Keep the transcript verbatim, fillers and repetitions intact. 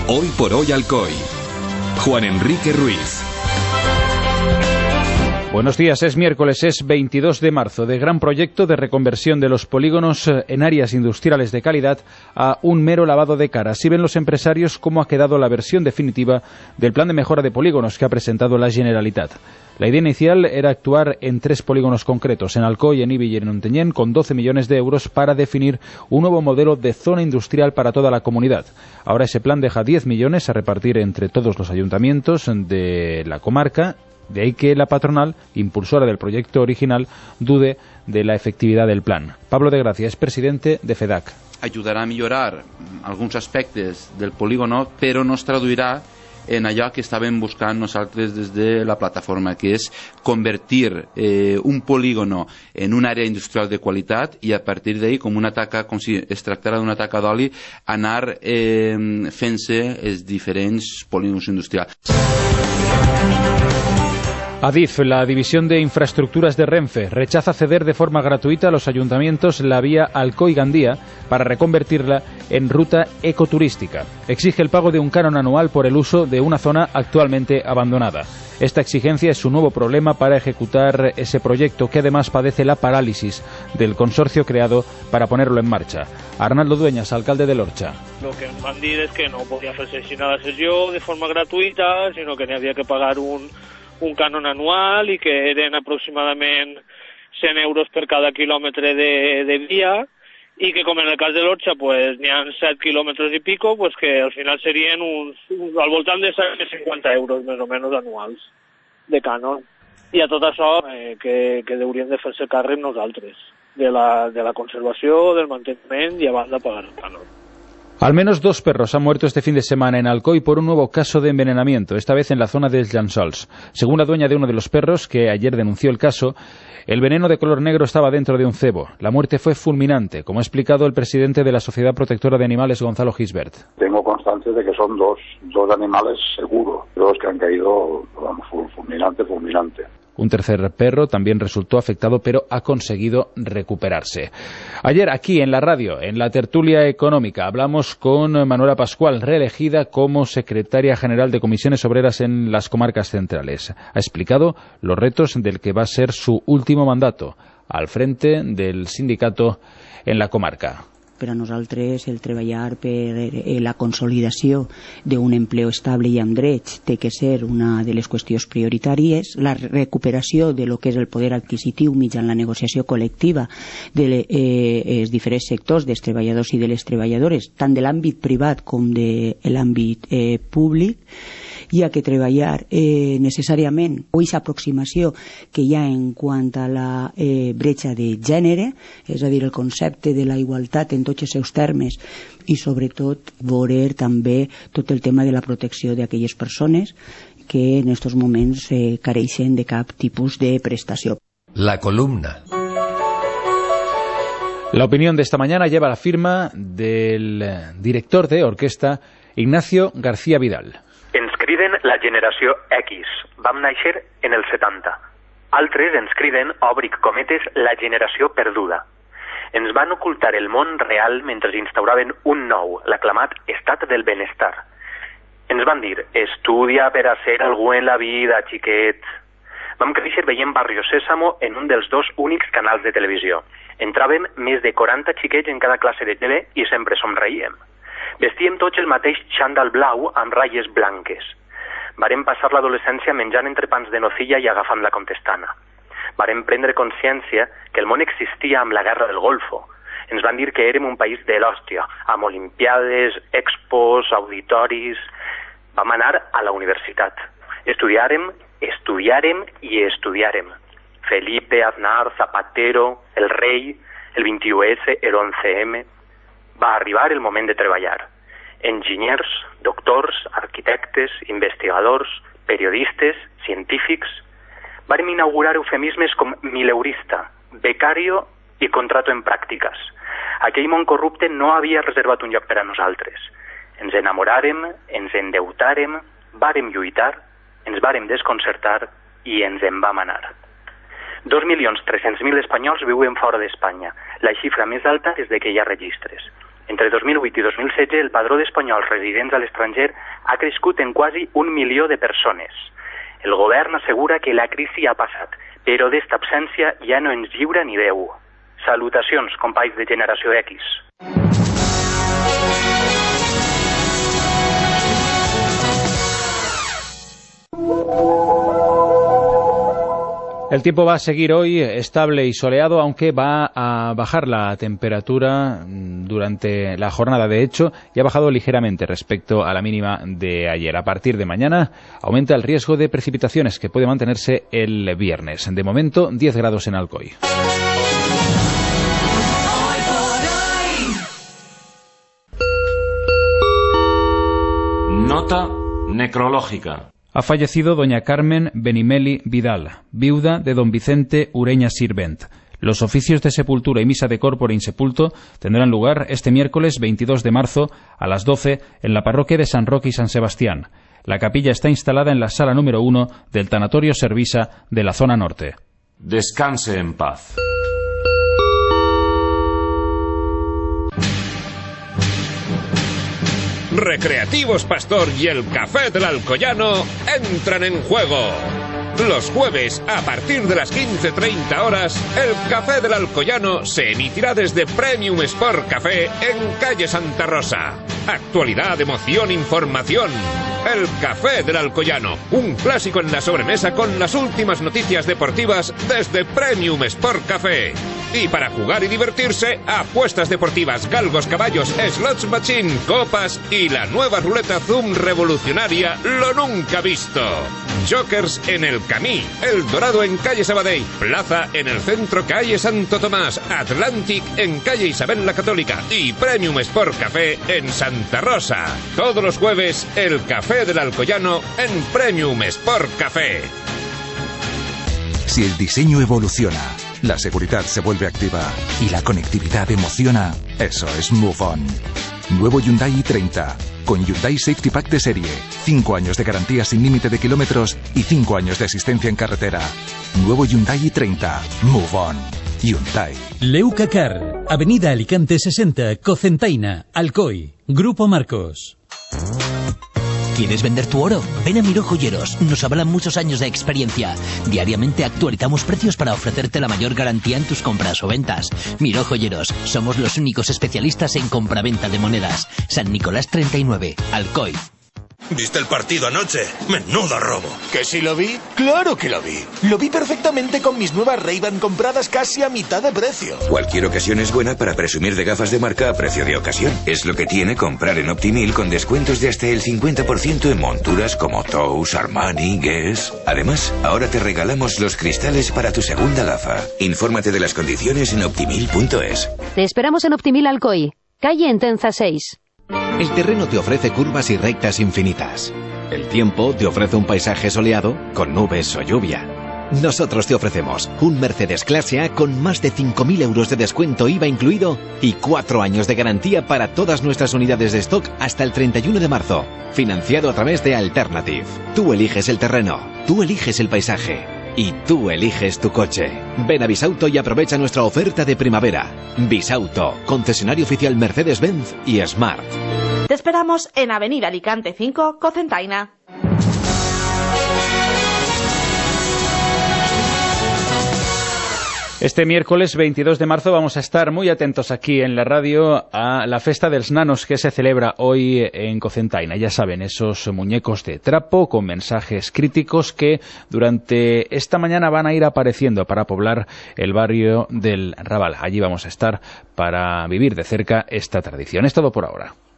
Hoy por hoy Alcoy. Juan Enrique Ruiz. Buenos días, es miércoles, es veintidós de marzo, de gran proyecto de reconversión de los polígonos en áreas industriales de calidad a un mero lavado de cara. Así ven los empresarios cómo ha quedado la versión definitiva del plan de mejora de polígonos que ha presentado la Generalitat. La idea inicial era actuar en tres polígonos concretos, en Alcoy, en Ibi y en Ontinyent, con doce millones de euros para definir un nuevo modelo de zona industrial para toda la comunidad. Ahora ese plan deja diez millones a repartir entre todos los ayuntamientos de la comarca. De ahí que la patronal, impulsora del proyecto original, dude de la efectividad del plan. Pablo de Gracia és presidente de FEDAC. Ajudarà a millorar alguns aspectes del polígono, però no es traduirà en allò que estàvem buscant nosaltres des de la plataforma, que és convertir eh, un polígono en una àrea industrial de qualitat i a partir d'ahí, com una taca, com si es tractara d'una taca d'oli, anar eh, fent-se els diferents polígonos industrials. Adif, la División de Infraestructuras de Renfe, rechaza ceder de forma gratuita a los ayuntamientos la vía Alcoy-Gandía para reconvertirla en ruta ecoturística. Exige el pago de un canon anual por el uso de una zona actualmente abandonada. Esta exigencia es su nuevo problema para ejecutar ese proyecto, que además padece la parálisis del consorcio creado para ponerlo en marcha. Arnaldo Dueñas, alcalde de l'Orxa. Lo que ens van dir és que no podia fer-se així la sessió de forma gratuïta, sinó que n'hi havia que pagar un un cànon anual i que eren aproximadament cent euros per cada quilòmetre de, de via i que, com en el cas de l'Orxa, pues, n'hi ha set quilòmetres i pico, pues, que al final serien uns, uns, al voltant de cent cinquanta euros més o menys anuals de cànon. I a tot això eh, que, que hauríem de fer-se càrrec nosaltres, de la, de la conservació, del manteniment i abans de pagar el cànon. Al menos dos perros han muerto este fin de semana en Alcoy por un nuevo caso de envenenamiento, esta vez en la zona de Llençols. Según la dueña de uno de los perros, que ayer denunció el caso, el veneno de color negro estaba dentro de un cebo. La muerte fue fulminante, como ha explicado el presidente de la Sociedad Protectora de Animales, Gonzalo Gisbert. Tengo constancia de que son dos, dos animales seguros, dos que han caído, vamos, fulminante, fulminante. Un tercer perro también resultó afectado, pero ha conseguido recuperarse. Ayer aquí en la radio, en la tertulia económica, hablamos con Manuela Pascual, reelegida como secretaria general de Comisiones Obreras en las comarcas centrales. Ha explicado los retos del que va a ser su último mandato al frente del sindicato en la comarca. Per a nosaltres el treballar per la consolidació d'un empleo estable i amb drets té que ser una de les qüestions prioritàries. La recuperació de lo que és el poder adquisitiu mitjançant la negociació col·lectiva dels eh, diferents sectors dels treballadors i de les treballadores, tant de l'àmbit privat com de l'àmbit eh, públic. Hi ha que treballar eh, necessàriament o aquesta aproximació que hi ha en quant a la eh, bretxa de gènere, és a dir, el concepte de la igualtat en tots els seus termes i sobretot veure també tot el tema de la protecció d'aquelles persones que en aquests moments eh, careixen de cap tipus de prestació. La columna. La opinión de esta mañana lleva la firma del director de orquesta Ignacio García Vidal. Ens criden la generació X. Vam néixer en el setanta. Altres ens criden, òbric cometes, la generació perduda. Ens van ocultar el món real mentre instauraven un nou, l'aclamat estat del benestar. Ens van dir, estudia per a ser algú en la vida, xiquet. Vam créixer veient Barrio Sésamo en un dels dos únics canals de televisió. Entràvem més de quaranta xiquets en cada classe de T V i sempre somreiem. Vestíem tots el mateix xandall blau amb ratlles blanques. Varem passar l'adolescència menjant entrepans de nocilla i agafant la contestana. Varem prendre consciència que el món existia amb la guerra del Golfo. Ens van dir que érem un país de l'hòstia, amb olimpiades, expos, auditoris. Vam anar a la universitat. Estudiàrem, estudiàrem i estudiàrem. Felipe, Aznar, Zapatero, el rei, el vint-i-u esse, el once eme... Va arribar el moment de treballar. Enginyers, doctors, arquitectes, investigadors, periodistes, científics. Vàrem inaugurar eufemismes com mileurista, becario i contrato en pràctiques. Aquell món corrupte no havia reservat un lloc per a nosaltres. Ens enamoràrem, ens endeutàrem, vàrem lluitar, ens vàrem desconcertar i ens en vam anar. dos milions tres-cents mil espanyols viuen fora d'Espanya, la xifra més alta des de que hi ha registres. Entre dos mil vuit i dos mil setze, el padró d'espanyols residents a l'estranger ha crescut en quasi un milió de persones. El govern assegura que la crisi ha passat, però d'esta absència ja no ens lliura ni Déu. Salutacions, companys de Generació X. El tiempo va a seguir hoy estable y soleado, aunque va a bajar la temperatura durante la jornada. De hecho, ya ha bajado ligeramente respecto a la mínima de ayer. A partir de mañana aumenta el riesgo de precipitaciones, que puede mantenerse el viernes. De momento, diez grados en Alcoy. Nota necrológica. Ha fallecido doña Carmen Benimeli Vidal, viuda de don Vicente Ureña Sirvent. Los oficios de sepultura y misa de corpore insepulto tendrán lugar este miércoles veintidós de marzo a las doce en la parroquia de San Roque y San Sebastián. La capilla está instalada en la sala número uno del Tanatorio Servisa de la zona norte. Descanse en paz. Recreativos Pastor y el Café del Alcoyano entran en juego. Los jueves, a partir de las quince treinta horas, el Café del Alcoyano se emitirá desde Premium Sport Café en calle Santa Rosa. Actualidad, emoción, información. El Café del Alcoyano, un clásico en la sobremesa con las últimas noticias deportivas desde Premium Sport Café. Y para jugar y divertirse, apuestas deportivas, galgos, caballos, slots machine, copas y la nueva ruleta Zoom revolucionaria, lo nunca visto. Jokers en el Camí, El Dorado en calle Sabadell, Plaza en el centro calle Santo Tomás, Atlantic en calle Isabel la Católica y Premium Sport Café en Santa Rosa. Todos los jueves, el Café del Alcoyano en Premium Sport Café. Si el diseño evoluciona, la seguridad se vuelve activa y la conectividad emociona, eso es Move On. Nuevo Hyundai i treinta, con Hyundai Safety Pack de serie, cinco años de garantía sin límite de kilómetros y cinco años de asistencia en carretera. Nuevo Hyundai i treinta, Move On. Hyundai. Leucacar, Avenida Alicante sesenta, Cocentaina, Alcoy, Grupo Marcos. ¿Quieres vender tu oro? Ven a Miró Joyeros. Nos avalan muchos años de experiencia. Diariamente actualizamos precios para ofrecerte la mayor garantía en tus compras o ventas. Miró Joyeros. Somos los únicos especialistas en compraventa de monedas. San Nicolás treinta y nueve, Alcoy. ¿Viste el partido anoche? ¡Menudo robo! ¿Que sí lo vi? ¡Claro que lo vi! Lo vi perfectamente con mis nuevas Ray-Ban compradas casi a mitad de precio. Cualquier ocasión es buena para presumir de gafas de marca a precio de ocasión. Es lo que tiene comprar en Optimil con descuentos de hasta el cincuenta por ciento en monturas como Tous, Armani, Guess. Además, ahora te regalamos los cristales para tu segunda gafa. Infórmate de las condiciones en optimil punto es. Te esperamos en Optimil Alcoy, calle Entenza seis. El terreno te ofrece curvas y rectas infinitas. El tiempo te ofrece un paisaje soleado con nubes o lluvia. Nosotros te ofrecemos un Mercedes Clase A con más de cinco mil euros de descuento I V A incluido y cuatro años de garantía para todas nuestras unidades de stock hasta el treinta y uno de marzo. Financiado a través de Alternative. Tú eliges el terreno, tú eliges el paisaje y tú eliges tu coche. Ven a Bisauto y aprovecha nuestra oferta de primavera. Bisauto, concesionario oficial Mercedes-Benz y Smart. Te esperamos en Avenida Alicante cinco, Cocentaina. Este miércoles veintidós de marzo vamos a estar muy atentos aquí en la radio a la Festa dels Nanos que se celebra hoy en Cocentaina. Ya saben, esos muñecos de trapo con mensajes críticos que durante esta mañana van a ir apareciendo para poblar el barrio del Raval. Allí vamos a estar para vivir de cerca esta tradición. Es todo por ahora.